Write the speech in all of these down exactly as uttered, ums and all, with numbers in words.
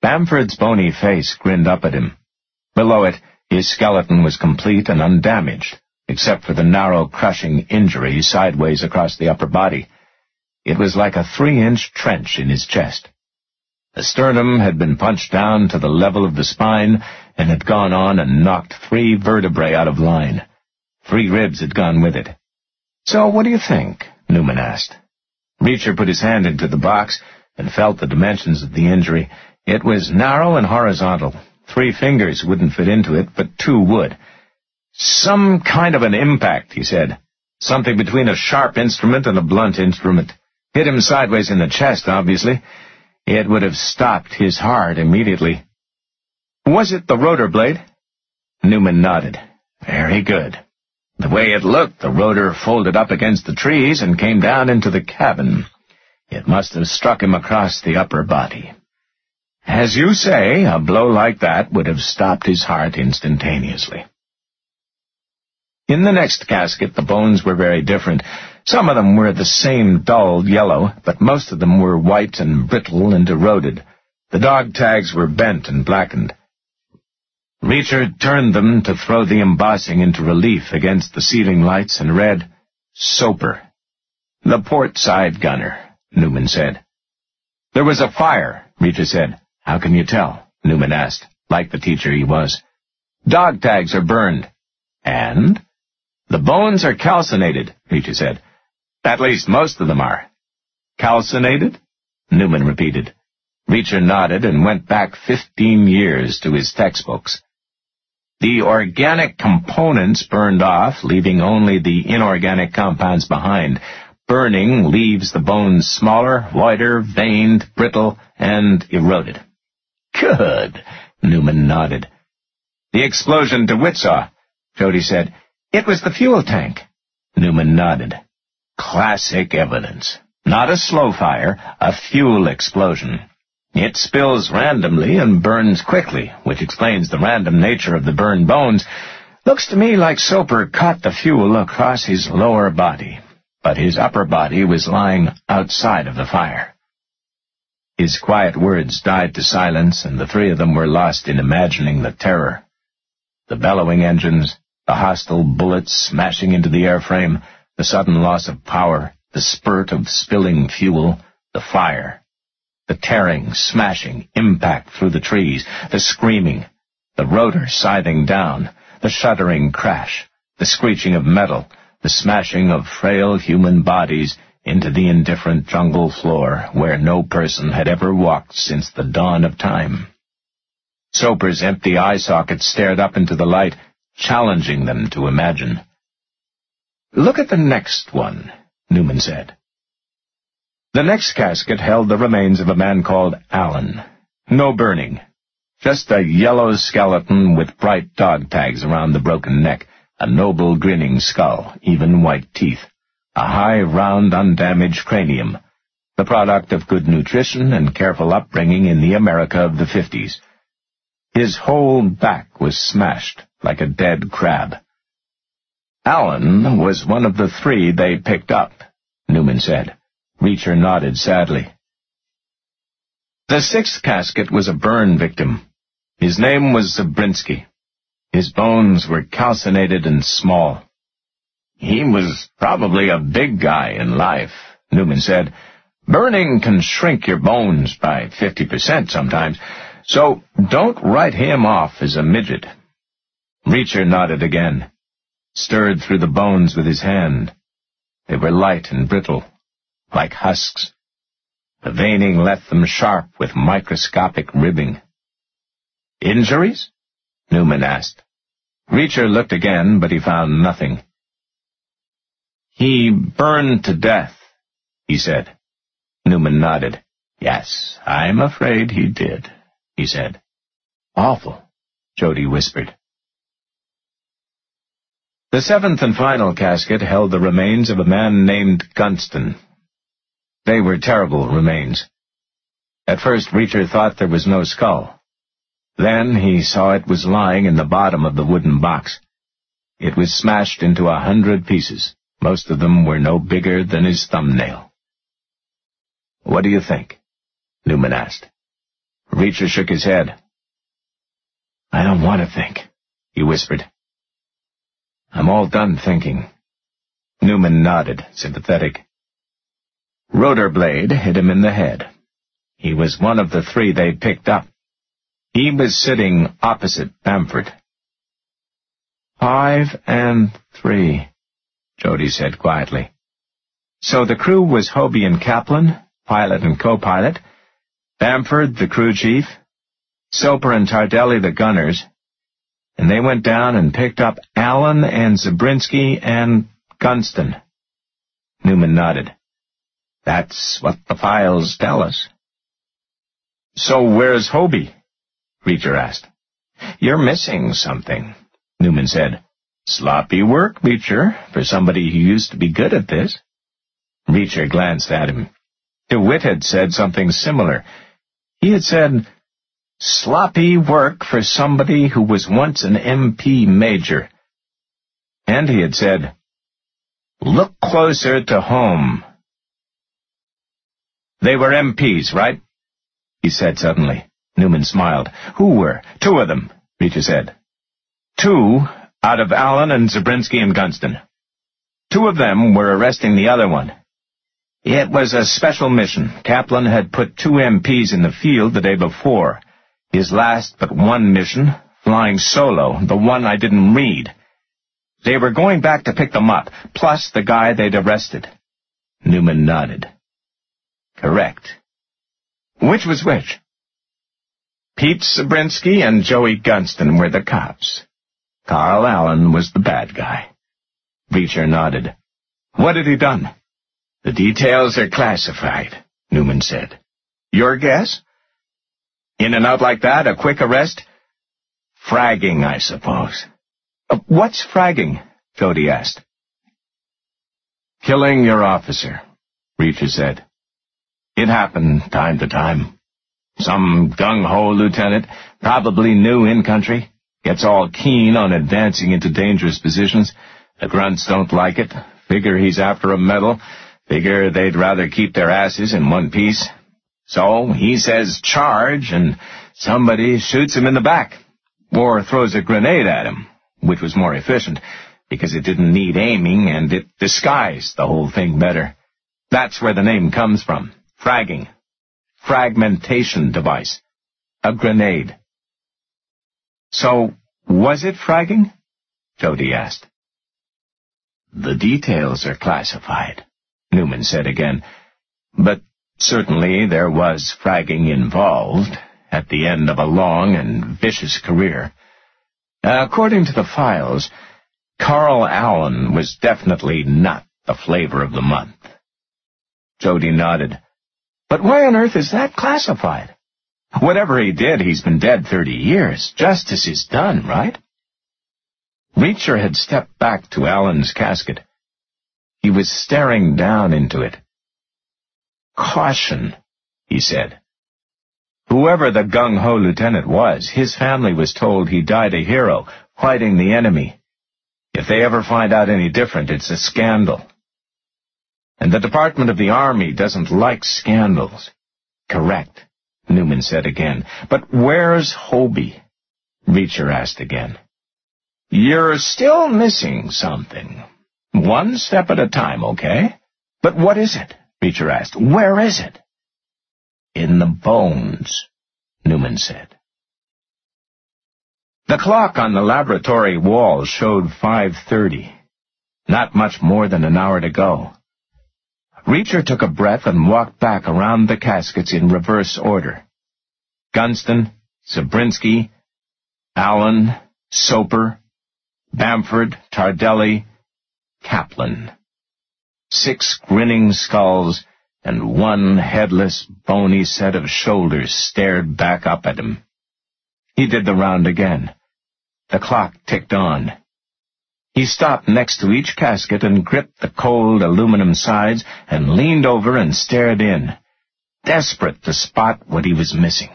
Bamford's bony face grinned up at him. Below it, his skeleton was complete and undamaged, except for the narrow, crushing injury sideways across the upper body. It was like a three-inch trench in his chest. The sternum had been punched down to the level of the spine and had gone on and knocked three vertebrae out of line. Three ribs had gone with it. "So what do you think?" Newman asked. Reacher put his hand into the box and felt the dimensions of the injury. It was narrow and horizontal. Three fingers wouldn't fit into it, but two would. "Some kind of an impact," he said. "Something between a sharp instrument and a blunt instrument. Hit him sideways in the chest, obviously. It would have stopped his heart immediately." "Was it the rotor blade?" Newman nodded. "Very good. The way it looked, the rotor folded up against the trees and came down into the cabin. It must have struck him across the upper body. As you say, a blow like that would have stopped his heart instantaneously." In the next casket, the bones were very different. Some of them were the same dull yellow, but most of them were white and brittle and eroded. The dog tags were bent and blackened. Reacher turned them to throw the embossing into relief against the ceiling lights and read, "Soper." "The port side gunner," Newman said. "There was a fire," Reacher said. "How can you tell?" Newman asked, like the teacher he was. "Dog tags are burned." "And?" "The bones are calcinated," Reacher said. "At least most of them are." "Calcinated?" Newman repeated. Reacher nodded and went back fifteen years to his textbooks. "The organic components burned off, leaving only the inorganic compounds behind. Burning leaves the bones smaller, whiter, veined, brittle, and eroded." "Good," Newman nodded. "The explosion to Whitsaw," Jody said. "It was the fuel tank." Newman nodded. "Classic evidence. Not a slow fire, a fuel explosion. It spills randomly and burns quickly, which explains the random nature of the burned bones. Looks to me like Soper caught the fuel across his lower body, but his upper body was lying outside of the fire." His quiet words died to silence, and the three of them were lost in imagining the terror. The bellowing engines, the hostile bullets smashing into the airframe, the sudden loss of power, the spurt of spilling fuel, the fire, the tearing, smashing impact through the trees, the screaming, the rotor scything down, the shuddering crash, the screeching of metal, the smashing of frail human bodies into the indifferent jungle floor where no person had ever walked since the dawn of time. Soper's empty eye sockets stared up into the light, challenging them to imagine. "Look at the next one," Newman said. The next casket held the remains of a man called Allen. No burning. Just a yellow skeleton with bright dog tags around the broken neck, a noble grinning skull, even white teeth, a high, round, undamaged cranium, the product of good nutrition and careful upbringing in the America of the fifties. His whole back was smashed like a dead crab. "Allen was one of the three they picked up," Newman said. Reacher nodded sadly. The sixth casket was a burn victim. His name was Zabrinsky. His bones were calcinated and small. "He was probably a big guy in life," Newman said. "Burning can shrink your bones by fifty percent sometimes, so don't write him off as a midget." Reacher nodded again, stirred through the bones with his hand. They were light and brittle, like husks. The veining left them sharp with microscopic ribbing. "Injuries?" Newman asked. Reacher looked again, but he found nothing. "He burned to death," he said. Newman nodded. "Yes, I'm afraid he did," he said. "Awful," Jody whispered. The seventh and final casket held the remains of a man named Gunston. They were terrible remains. At first Reacher thought there was no skull. Then he saw it was lying in the bottom of the wooden box. It was smashed into a hundred pieces. Most of them were no bigger than his thumbnail. "What do you think?" Newman asked. Reacher shook his head. "I don't want to think," he whispered. "I'm all done thinking." Newman nodded, sympathetic. Rotor blade hit him in the head. He was one of the three they picked up. He was sitting opposite Bamford. Five and three, Jody said quietly. So the crew was Hobie and Kaplan, pilot and co-pilot, Bamford, the crew chief, Soper and Tardelli, the gunners, and they went down and picked up Allen and Zabriskie and Gunston. Newman nodded. That's what the files tell us. So where's Hobie? Reacher asked. You're missing something, Newman said. Sloppy work, Reacher, for somebody who used to be good at this. Reacher glanced at him. DeWitt had said something similar. He had said, sloppy work for somebody who was once an M P major. And he had said, look closer to home. They were M Ps, right? He said suddenly. Newman smiled. Who were? Two of them, Reacher said. Two out of Allen and Zabriskie and Gunston. Two of them were arresting the other one. It was a special mission. Kaplan had put two M Ps in the field the day before. His last but one mission, flying solo, the one I didn't read. They were going back to pick them up, plus the guy they'd arrested. Newman nodded. Correct. Which was which? Pete Zabriskie and Joey Gunston were the cops. Carl Allen was the bad guy. Reacher nodded. What had he done? The details are classified, Newman said. Your guess? In and out like that, a quick arrest? Fragging, I suppose. Uh, what's fragging? Jody asked. Killing your officer, Reacher said. It happened time to time. Some gung-ho lieutenant, probably new in country, gets all keen on advancing into dangerous positions. The grunts don't like it, figure he's after a medal, figure they'd rather keep their asses in one piece. So he says charge, and somebody shoots him in the back, or throws a grenade at him, which was more efficient, because it didn't need aiming, and it disguised the whole thing better. That's where the name comes from. Fragging. Fragmentation device. A grenade. So, was it fragging? Jody asked. The details are classified, Newman said again. But certainly there was fragging involved at the end of a long and vicious career. According to the files, Carl Allen was definitely not the flavor of the month. Jody nodded. But why on earth is that classified? Whatever he did, he's been dead thirty years. Justice is done, right? Reacher had stepped back to Allen's casket. He was staring down into it. Caution, he said. Whoever the gung-ho lieutenant was, his family was told he died a hero, fighting the enemy. If they ever find out any different, it's a scandal. And the Department of the Army doesn't like scandals. Correct, Newman said again. But where's Hobie? Reacher asked again. You're still missing something. One step at a time, okay? But what is it? Reacher asked. Where is it? In the bones, Newman said. The clock on the laboratory wall showed five thirty. Not much more than an hour to go. Reacher took a breath and walked back around the caskets in reverse order. Gunston, Zabriskie, Allen, Soper, Bamford, Tardelli, Kaplan. Six grinning skulls and one headless, bony set of shoulders stared back up at him. He did the round again. The clock ticked on. He stopped next to each casket and gripped the cold aluminum sides and leaned over and stared in, desperate to spot what he was missing.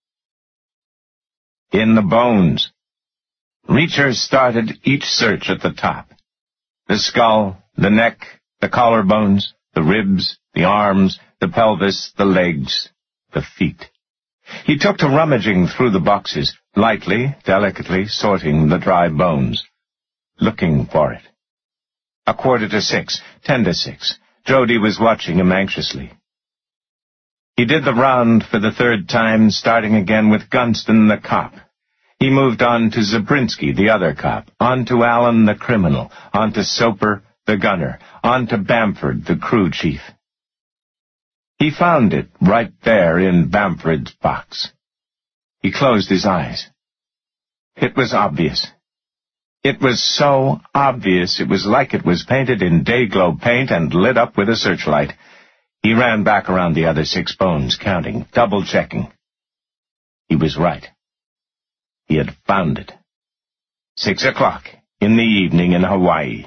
In the bones. Reacher started each search at the top. The skull, the neck, the collarbones, the ribs, the arms, the pelvis, the legs, the feet. He took to rummaging through the boxes, lightly, delicately sorting the dry bones, looking for it. A quarter to six, ten to six. Jody was watching him anxiously. He did the round for the third time, starting again with Gunston the cop. He moved on to Zabrinsky, the other cop, on to Allen the criminal, on to Soper the gunner, on to Bamford the crew chief. He found it right there in Bamford's box. He closed his eyes. It was obvious. It was so obvious it was like it was painted in day-glow paint and lit up with a searchlight. He ran back around the other six bones, counting, double-checking. He was right. He had found it. Six o'clock in the evening in Hawaii.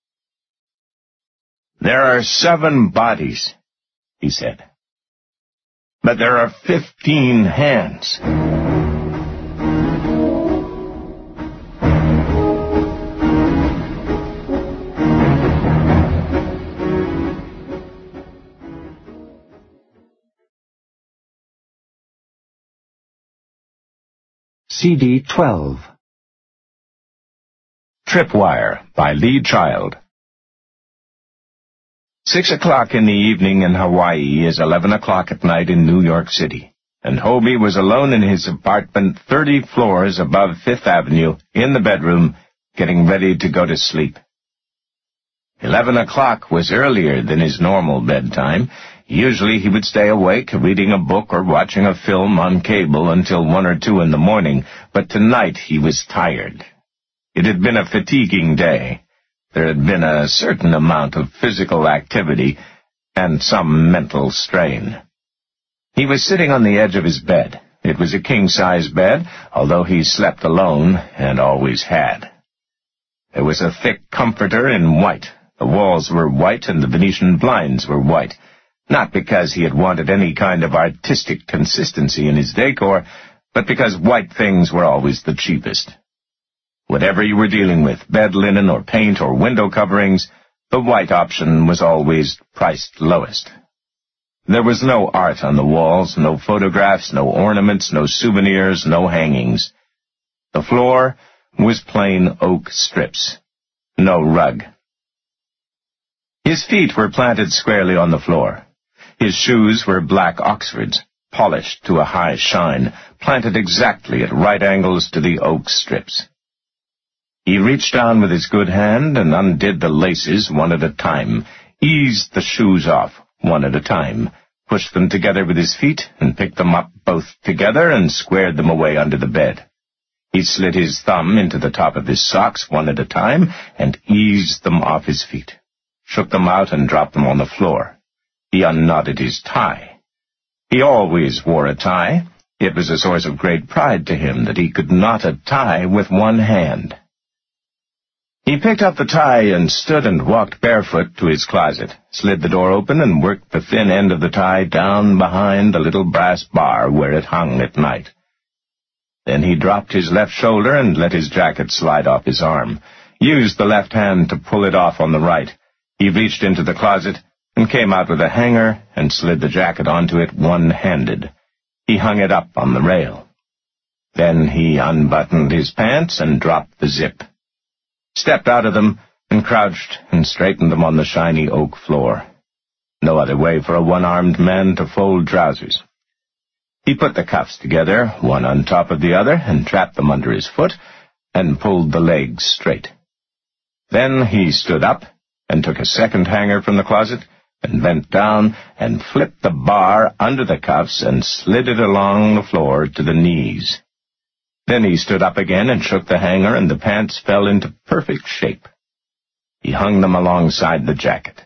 "There are seven bodies," he said. "But there are fifteen hands." C D twelve. Tripwire by Lee Child. Six o'clock in the evening in Hawaii is eleven o'clock at night in New York City, and Hobie was alone in his apartment thirty floors above Fifth Avenue, in the bedroom, getting ready to go to sleep. Eleven o'clock was earlier than his normal bedtime. Usually he would stay awake, reading a book or watching a film on cable until one or two in the morning, but tonight he was tired. It had been a fatiguing day. There had been a certain amount of physical activity and some mental strain. He was sitting on the edge of his bed. It was a king-size bed, although he slept alone and always had. There was a thick comforter in white. The walls were white and the Venetian blinds were white. Not because he had wanted any kind of artistic consistency in his decor, but because white things were always the cheapest. Whatever you were dealing with, bed linen or paint or window coverings, the white option was always priced lowest. There was no art on the walls, no photographs, no ornaments, no souvenirs, no hangings. The floor was plain oak strips. No rug. His feet were planted squarely on the floor. His shoes were black Oxfords, polished to a high shine, planted exactly at right angles to the oak strips. He reached down with his good hand and undid the laces one at a time, eased the shoes off one at a time, pushed them together with his feet and picked them up both together and squared them away under the bed. He slid his thumb into the top of his socks one at a time and eased them off his feet, shook them out and dropped them on the floor. He unknotted his tie. He always wore a tie. It was a source of great pride to him that he could knot a tie with one hand. He picked up the tie and stood and walked barefoot to his closet, slid the door open and worked the thin end of the tie down behind a little brass bar where it hung at night. Then he dropped his left shoulder and let his jacket slide off his arm, used the left hand to pull it off on the right. He reached into the closet and came out with a hanger and slid the jacket onto it one-handed. He hung it up on the rail. Then he unbuttoned his pants and dropped the zip, stepped out of them, and crouched and straightened them on the shiny oak floor. No other way for a one-armed man to fold trousers. He put the cuffs together, one on top of the other, and trapped them under his foot, and pulled the legs straight. Then he stood up and took a second hanger from the closet, and bent down and flipped the bar under the cuffs and slid it along the floor to the knees. Then he stood up again and shook the hanger, and the pants fell into perfect shape. He hung them alongside the jacket.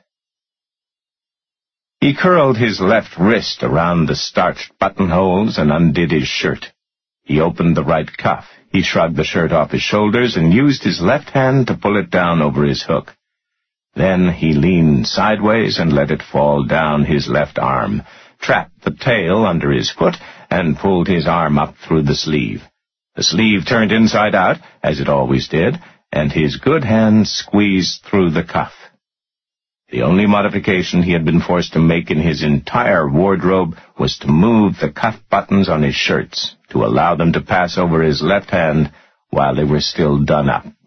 He curled his left wrist around the starched buttonholes and undid his shirt. He opened the right cuff. He shrugged the shirt off his shoulders and used his left hand to pull it down over his hook. Then he leaned sideways and let it fall down his left arm, trapped the tail under his foot, and pulled his arm up through the sleeve. The sleeve turned inside out, as it always did, and his good hand squeezed through the cuff. The only modification he had been forced to make in his entire wardrobe was to move the cuff buttons on his shirts to allow them to pass over his left hand while they were still done up.